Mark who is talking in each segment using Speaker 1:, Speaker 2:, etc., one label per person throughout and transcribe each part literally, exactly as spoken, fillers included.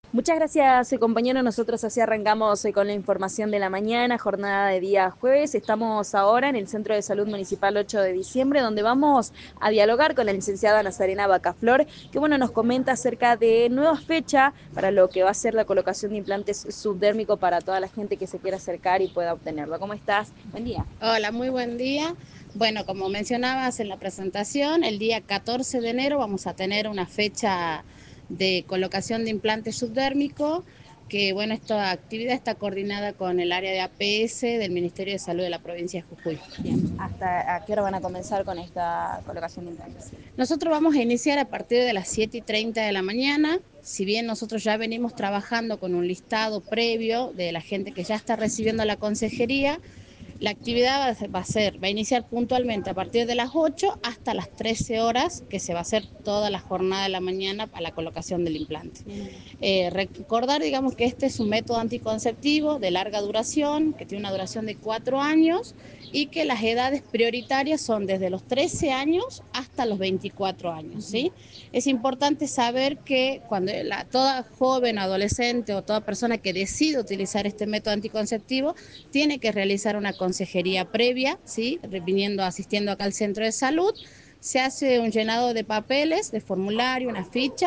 Speaker 1: Muchas gracias, eh, compañero. Nosotros así arrancamos eh, con la información de la mañana, jornada de día jueves. Estamos ahora en el Centro de Salud Municipal ocho de diciembre, donde vamos a dialogar con la licenciada Nazarena Bacaflor, que bueno, nos comenta acerca de nueva fecha para lo que va a ser la colocación de implantes subdérmicos para toda la gente que se quiera acercar y pueda obtenerlo. ¿Cómo estás? Buen día.
Speaker 2: Hola, muy buen día. Bueno, como mencionabas en la presentación, el día catorce de enero vamos a tener una fecha de colocación de implante subdérmico, que bueno, esta actividad está coordinada con el área de A P S del Ministerio de Salud de la provincia de Jujuy.
Speaker 1: Bien, ¿hasta a qué hora van a comenzar con esta colocación de implantes?
Speaker 2: Nosotros vamos a iniciar a partir de las siete y treinta de la mañana. Si bien nosotros ya venimos trabajando con un listado previo de la gente que ya está recibiendo la consejería, la actividad va a ser, va a iniciar puntualmente a partir de las ocho hasta las trece horas, que se va a hacer toda la jornada de la mañana para la colocación del implante. Eh, recordar, digamos, que este es un método anticonceptivo de larga duración, que tiene una duración de cuatro años y que las edades prioritarias son desde los trece años hasta los veinticuatro años, ¿sí? Es importante saber que cuando la, toda joven, adolescente o toda persona que decide utilizar este método anticonceptivo tiene que realizar una consejería previa, ¿sí? Viniendo, asistiendo acá al centro de salud, se hace un llenado de papeles, de formulario, una ficha,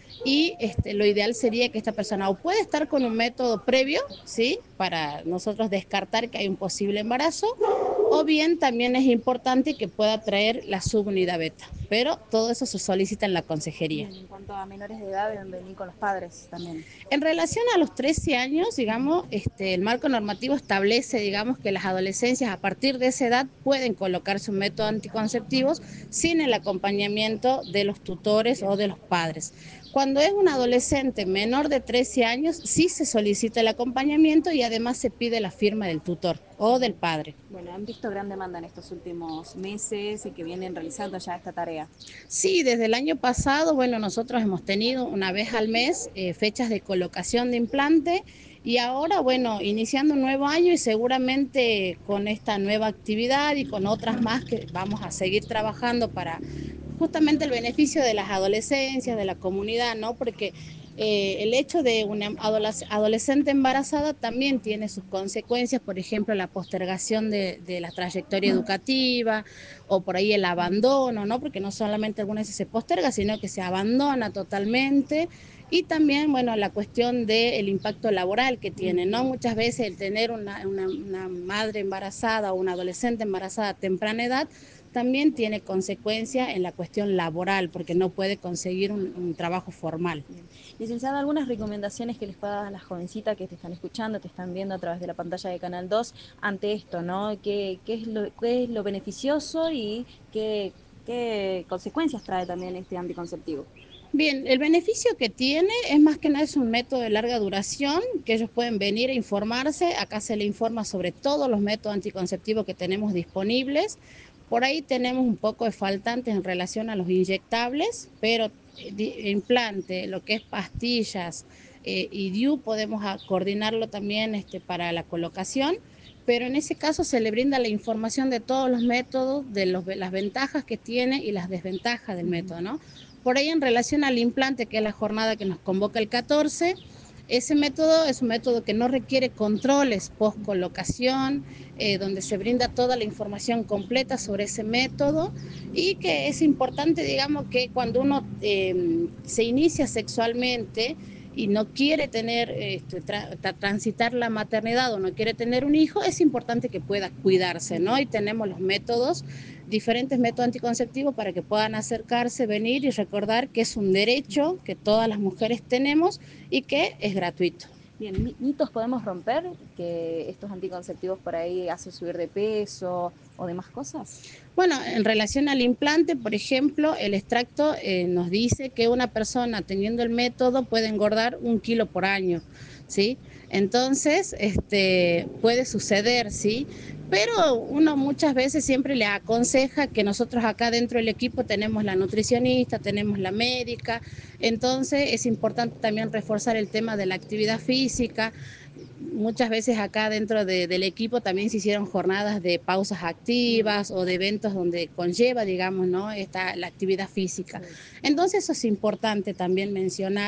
Speaker 2: y este, lo ideal sería que esta persona o puede estar con un método previo, ¿sí? Para nosotros descartar que hay un posible embarazo, o bien también es importante que pueda traer la subunidad beta, pero todo eso se solicita en la consejería.
Speaker 1: Bien, en cuanto a menores de edad, deben venir con los padres también.
Speaker 2: En relación a los trece años, digamos, este, el marco normativo establece, digamos, que las adolescencias a partir de esa edad pueden colocarse un método anticonceptivos sin el acompañamiento de los tutores o de los padres. Cuando es un adolescente menor de trece años, sí se solicita el acompañamiento y además se pide la firma del tutor o del padre.
Speaker 1: Bueno, han visto gran demanda en estos últimos meses y que vienen realizando ya esta tarea.
Speaker 2: Sí, desde el año pasado, bueno, nosotros hemos tenido una vez al mes eh, fechas de colocación de implante y ahora, bueno, iniciando un nuevo año y seguramente con esta nueva actividad y con otras más que vamos a seguir trabajando para justamente el beneficio de las adolescencias, de la comunidad, ¿no? Porque eh, el hecho de una adolescente embarazada también tiene sus consecuencias, por ejemplo, la postergación de, de la trayectoria educativa o por ahí el abandono, ¿no? Porque no solamente algunas veces se posterga, sino que se abandona totalmente. Y también, bueno, la cuestión del impacto laboral que tiene, ¿no? Muchas veces el tener una, una, una madre embarazada o una adolescente embarazada a temprana edad también tiene consecuencia en la cuestión laboral, porque no puede conseguir un, un trabajo formal.
Speaker 1: Bien. Licenciada, algunas recomendaciones que les pueda dar a las jovencitas que te están escuchando, te están viendo a través de la pantalla de Canal dos ante esto, ¿no? ¿Qué, qué es, lo, qué es lo beneficioso y qué, qué consecuencias trae también este anticonceptivo?
Speaker 2: Bien, el beneficio que tiene es más que nada es un método de larga duración, que ellos pueden venir a informarse. Acá se le informa sobre todos los métodos anticonceptivos que tenemos disponibles. Por ahí tenemos un poco de faltantes en relación a los inyectables, pero eh, implante, lo que es pastillas eh, y D I U, podemos coordinarlo también este, para la colocación. Pero en ese caso se le brinda la información de todos los métodos, de los, las ventajas que tiene y las desventajas del método, ¿no? Por ahí en relación al implante, que es la jornada que nos convoca el catorce, ese método es un método que no requiere controles post colocación, eh, donde se brinda toda la información completa sobre ese método y que es importante, digamos, que cuando uno eh, se inicia sexualmente y no quiere tener, este, tra transitar la maternidad o no quiere tener un hijo, es importante que pueda cuidarse, ¿no? Y tenemos los métodos, diferentes métodos anticonceptivos para que puedan acercarse, venir y recordar que es un derecho que todas las mujeres tenemos y que es gratuito.
Speaker 1: Bien, mitos podemos romper que estos anticonceptivos por ahí hacen subir de peso o demás cosas.
Speaker 2: Bueno, en relación al implante, por ejemplo, el extracto eh, nos dice que una persona teniendo el método puede engordar un kilo por año, ¿sí? Entonces, este, puede suceder, ¿sí? Pero uno muchas veces siempre le aconseja que nosotros acá dentro del equipo tenemos la nutricionista, tenemos la médica, entonces es importante también reforzar el tema de la actividad física. Muchas veces acá dentro de, del equipo también se hicieron jornadas de pausas activas o de eventos donde conlleva, digamos, ¿no? Esta, la actividad física. Entonces eso es importante también mencionar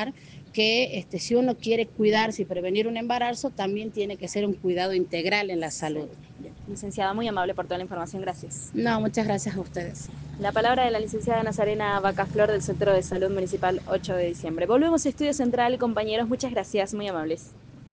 Speaker 2: que este, si uno quiere cuidarse y prevenir un embarazo, también tiene que ser un cuidado integral en la salud.
Speaker 1: Bien. Licenciada, muy amable por toda la información, gracias.
Speaker 2: No, muchas gracias a ustedes.
Speaker 1: La palabra de la licenciada Nazarena Vacaflor del Centro de Salud Municipal ocho de diciembre. Volvemos a Estudio Central, compañeros, muchas gracias, muy amables.